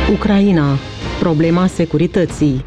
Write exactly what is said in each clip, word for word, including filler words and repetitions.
Ucraina. Problema securității.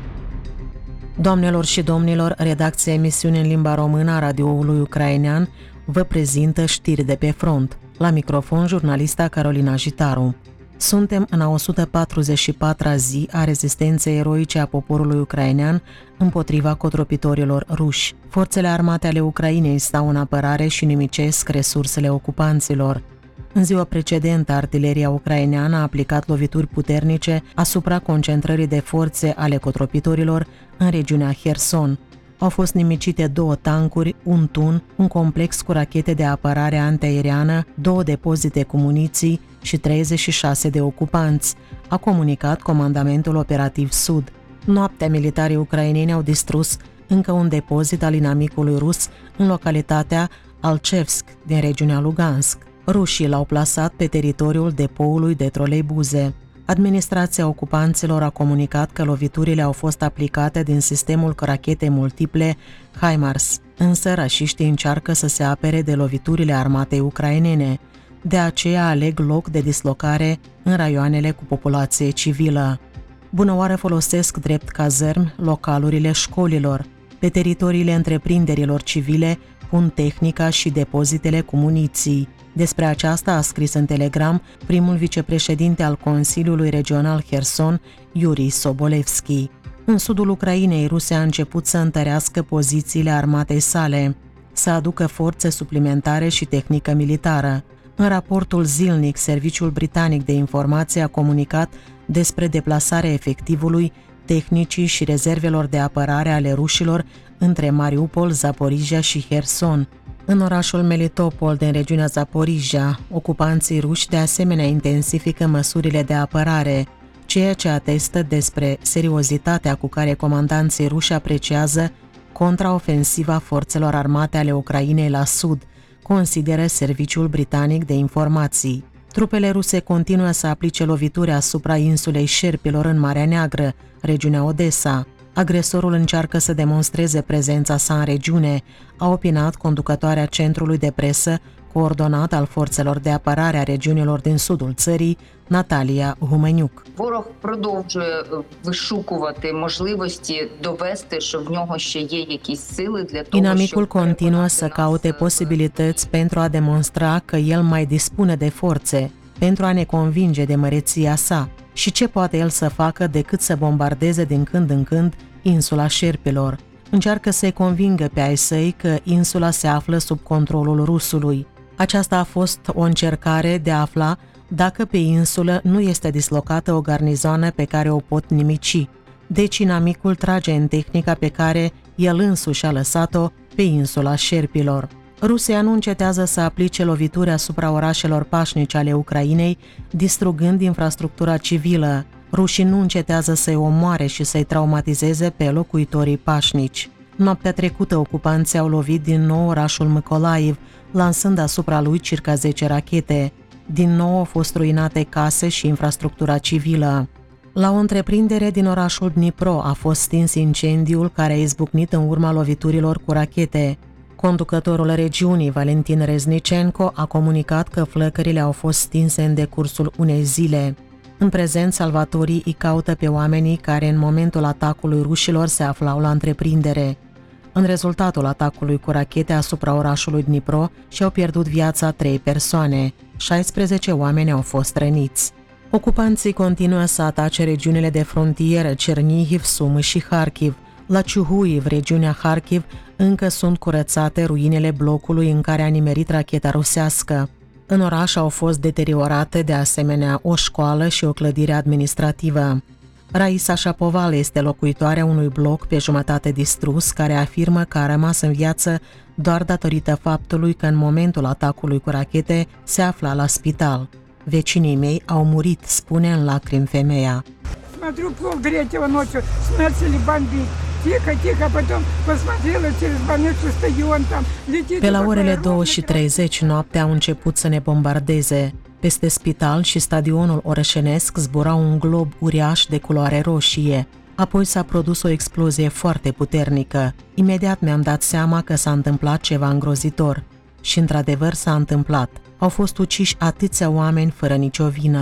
Doamnelor și domnilor, redacția emisiunii în limba română a radioului ucrainean vă prezintă știri de pe front. La microfon, jurnalista Carolina Jitaru. Suntem în a o sută patruzeci și patra zi a rezistenței eroice a poporului ucrainean împotriva cotropitorilor ruși. Forțele armate ale Ucrainei stau în apărare și nimicesc resursele ocupanților. În ziua precedentă, artileria ucraineană a aplicat lovituri puternice asupra concentrării de forțe ale cotropitorilor în regiunea Herson. Au fost nimicite două tancuri, un tun, un complex cu rachete de apărare antiaeriană, două depozite cu muniții și treizeci și șase de ocupanți, a comunicat Comandamentul Operativ Sud. Noaptea, militarii ucraineni au distrus încă un depozit al inamicului rus în localitatea Alchevsk din regiunea Lugansk. Rușii l-au plasat pe teritoriul depoului de troleibuze. Administrația ocupanților a comunicat că loviturile au fost aplicate din sistemul cu rachete multiple HIMARS, însă rașiștii încearcă să se apere de loviturile armatei ucrainene. De aceea aleg loc de dislocare în raioanele cu populație civilă. Bunăoară folosesc drept cazărmi localurile școlilor. Pe teritoriile întreprinderilor civile pun tehnica și depozitele cu muniții. Despre aceasta a scris în Telegram primul vicepreședinte al Consiliului Regional Herson, Yuri Sobolevski. În sudul Ucrainei, Rusia a început să întărească pozițiile armatei sale, să aducă forțe suplimentare și tehnică militară. În raportul zilnic, Serviciul Britanic de Informație a comunicat despre deplasarea efectivului, tehnicii și rezervelor de apărare ale rușilor între Mariupol, Zaporizhia și Herson. În orașul Melitopol din regiunea Zaporizhia, ocupanții ruși de asemenea intensifică măsurile de apărare, ceea ce atestă despre seriozitatea cu care comandanții ruși apreciază contraofensiva forțelor armate ale Ucrainei la sud, consideră Serviciul Britanic de Informații. Trupele ruse continuă să aplice lovituri asupra insulei Șerpilor în Marea Neagră, regiunea Odessa. Agresorul încearcă să demonstreze prezența sa în regiune, a opinat conducătoarea centrului de presă coordonat al forțelor de apărare a regiunilor din sudul țării, Natalia Humeniuk. Ворог продовжує вишукувати можливості довести, що в нього ще є якісь сили для того, Inamicul continuă să caute posibilități pentru a demonstra că el mai dispune de forțe, pentru a ne convinge de măreția sa. Și ce poate el să facă decât să bombardeze din când în când insula Șerpilor? Încearcă să-i convingă pe ai săi că insula se află sub controlul rusului. Aceasta a fost o încercare de a afla dacă pe insulă nu este dislocată o garnizoană pe care o pot nimici. Deci inamicul trage în tehnica pe care el însuși a lăsat-o pe insula Șerpilor. Rusia nu încetează să aplice lovituri asupra orașelor pașnice ale Ucrainei, distrugând infrastructura civilă. Rușii nu încetează să-i omoare și să-i traumatizeze pe locuitorii pașnici. Noaptea trecută, ocupanții au lovit din nou orașul Mykolaiv, lansând asupra lui circa zece rachete. Din nou au fost ruinate case și infrastructura civilă. La o întreprindere din orașul Dnipro a fost stins incendiul care a izbucnit în urma loviturilor cu rachete. Conducătorul regiunii, Valentin Reznicenko, a comunicat că flăcările au fost stinse în decursul unei zile. În prezent, salvatorii îi caută pe oamenii care în momentul atacului rușilor se aflau la întreprindere. În rezultatul atacului cu rachete asupra orașului Dnipro și-au pierdut viața trei persoane, șaisprezece oameni au fost răniți. Ocupanții continuă să atace regiunile de frontieră Cernihiv, Sumă și Harkiv. La Ciuhuiv, regiunea Harkiv, încă sunt curățate ruinele blocului în care a nimerit racheta rusească. În oraș au fost deteriorate de asemenea o școală și o clădire administrativă. Raisa Shapoval este locuitoarea unui bloc pe jumătate distrus care afirmă că a rămas în viață doar datorită faptului că în momentul atacului cu rachete se afla la spital. Vecinii mei au murit, spune în lacrimi femeia. Смотрю, пол третьего ночью начали бомбить. Тихо, тихо, потом посмотрела через больницу, что стадион там летит. Pe la orele două și treizeci noaptea au început să ne bombardeze. Peste spital și stadionul orășenesc zbura un glob uriaș de culoare roșie. Apoi s-a produs o explozie foarte puternică. Imediat mi-am dat seama că s-a întâmplat ceva îngrozitor. Și într-adevăr s-a întâmplat. Au fost uciși atâția oameni fără nicio vină.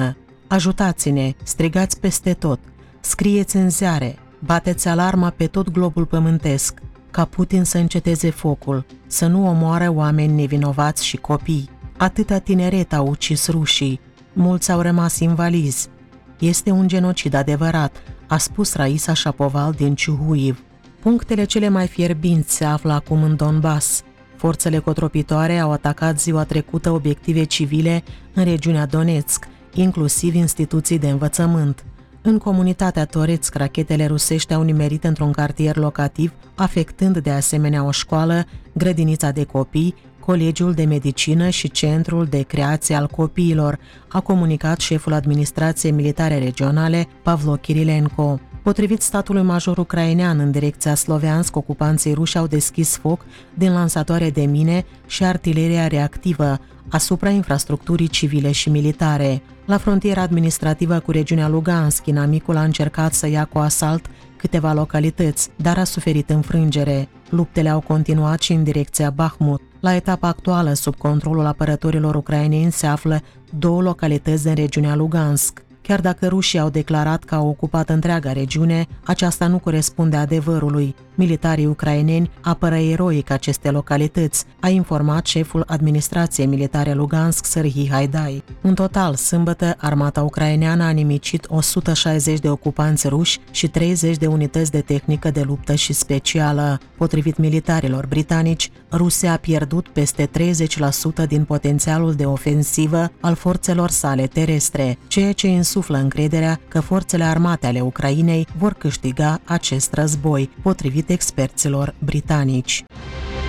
Ajutați-ne, strigați peste tot, scrieți în ziare, bateți alarma pe tot globul pământesc, ca Putin să înceteze focul, să nu omoară oameni nevinovați și copii. Atâta tineret au ucis rușii, mulți au rămas invalizi. Este un genocid adevărat, a spus Raisa Shapoval din Ciuhuiv. Punctele cele mai fierbinți se află acum în Donbass. Forțele cotropitoare au atacat ziua trecută obiective civile în regiunea Donetsk, inclusiv instituții de învățământ. În comunitatea Toretsk, rachetele rusești au nimerit într-un cartier locativ, afectând de asemenea o școală, grădinița de copii, Colegiul de Medicină și Centrul de Creație al Copiilor, a comunicat șeful administrației militare regionale, Pavlo Kirilenko. Potrivit statului major ucrainean în direcția Sloviansk, ocupanții ruși au deschis foc din lansatoare de mine și artileria reactivă asupra infrastructurii civile și militare. La frontiera administrativă cu regiunea Lugansk, inamicul a încercat să ia cu asalt câteva localități, dar a suferit înfrângere. Luptele au continuat și în direcția Bahmut. La etapa actuală, sub controlul apărătorilor ucraineni, se află două localități în regiunea Lugansk. Chiar dacă rușii au declarat că au ocupat întreaga regiune, aceasta nu corespunde adevărului. Militarii ucraineni apără eroic aceste localități, a informat șeful administrației militare Lugansk, Serhii Haidai. În total, sâmbătă, armata ucraineană a nimicit o sută șaizeci de ocupanți ruși și treizeci de unități de tehnică de luptă și specială. Potrivit militarilor britanici, Rusia a pierdut peste treizeci la sută din potențialul de ofensivă al forțelor sale terestre, ceea ce insuflă încrederea că forțele armate ale Ucrainei vor câștiga acest război, potrivit experților britanici.